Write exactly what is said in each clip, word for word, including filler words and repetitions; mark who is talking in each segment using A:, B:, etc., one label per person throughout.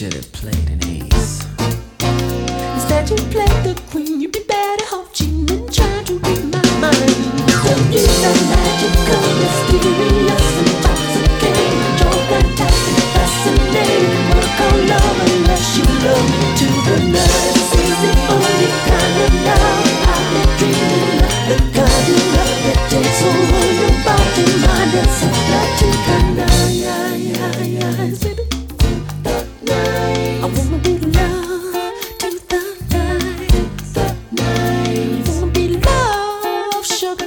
A: should have played an ace.
B: Instead you played the queen. You'd be better off cheating and trying to read my mind. Don't use that magical, mysterious, intoxicating, your fantastic, fascinating work on love unless you love me to the night. This is the only kind of love I've been dreaming of, the kind of love that takes over your body, mind, and soul. Like to the night, baby. I wanna be loved to the night. I wanna be loved, sugar.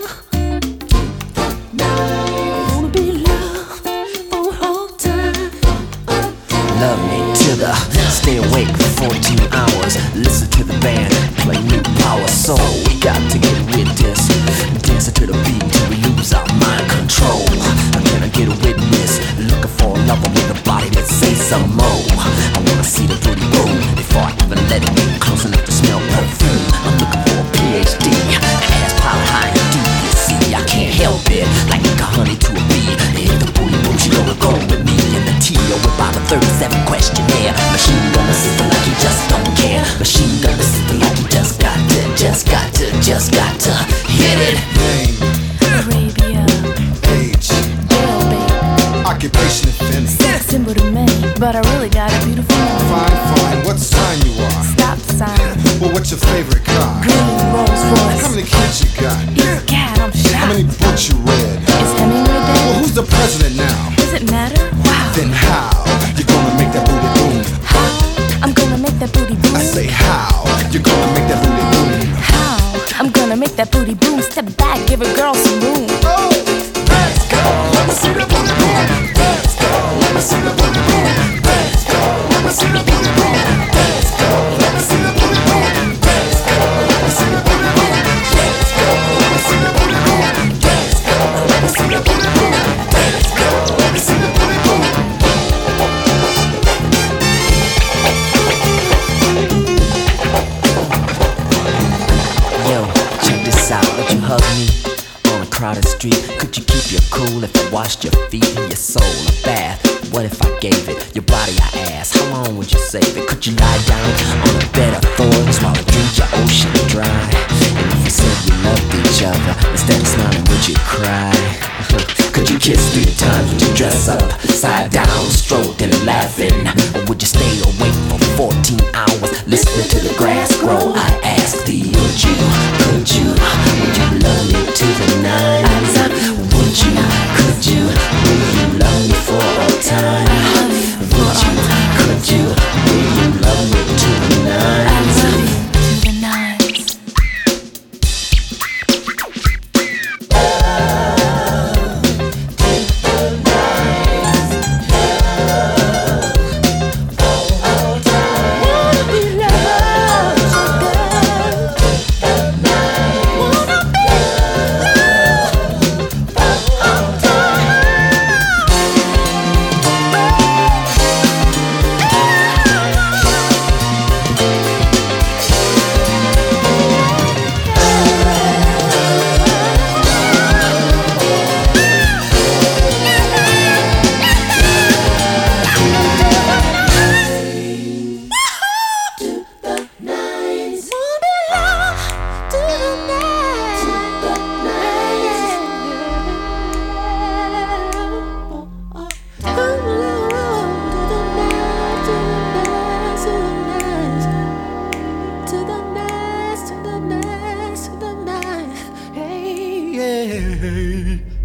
B: I wanna be loved for all time.
A: Love me to the stay awake for fourteen hours. Listen to the band, play new power. So we got to get with this, dancing to the beat till we lose our mind control. Can I get a witness? Looking for a lover with a body that says some more. I wanna see the booty boom before I even let it get close enough to smell perfume. I'm looking for a P H D, ass pilot high and deep. You see, I can't help it, like a honey to a bee. Hit the booty boom, she gonna go with me in the T O about a thirty-seven questionnaire. Machine gun the system like you just don't care. Machine gun the system like you just got to, just got to, just got to hit it.
C: Name,
D: Arabia,
C: age,
D: jail, babe.
C: occupation, if any.
D: Sex symbol to me, but I really got a beautiful name.
C: Fine, fine. What sign you are?
D: Stop sign,
C: Well, what's your favorite car?
D: green Rolls Royce.
C: How many kids you got?
D: Eat a cat, I'm
C: How many
D: shocked.
C: books you read?
D: Is Hemingway
C: Well,
D: dead?
C: who's the president now?
D: Does it matter? Wow.
C: Then how you gonna make that booty boom?
D: How? I'm gonna make that booty boom.
C: I say how you gonna make that booty boom?
D: How? I'm gonna make that booty boom. Step back, give a girl some room.
C: Oh, let's go. Let me see the booty boom. Let's go. Let me see the booty boom. Let's go. Let me see the booty boom. Let's go. Let me see the booty boom. Let's go. Let me see the booty boom. Let's go. Let me see the booty boom. Let's go. Let me see the booty boom. Let's go. Let me see the booty boom.
A: Yo, check this out, would you hug me on a crowded street? Could you keep your cool if I washed your feet and your soul a bath? What if I gave it your body I asked? How long would you save it? Could you lie down on a bed of thorns while I drink your ocean dry? And if we said we loved each other, instead of smiling, would you cry? Could you kiss three times? Would you dress up, side down, stroked and laughing? Or would you stay awake for fourteen hours, listening to the grass grow? I ask thee, would you, could you, would you love me to the night? Would you, could you, will you love me for all time? Would you, could you, will you love me to the night?
D: To the nines.
B: Wanna be loved, sugar. Wanna be loved for all time. To the night, to the night, to the night, hey, yeah.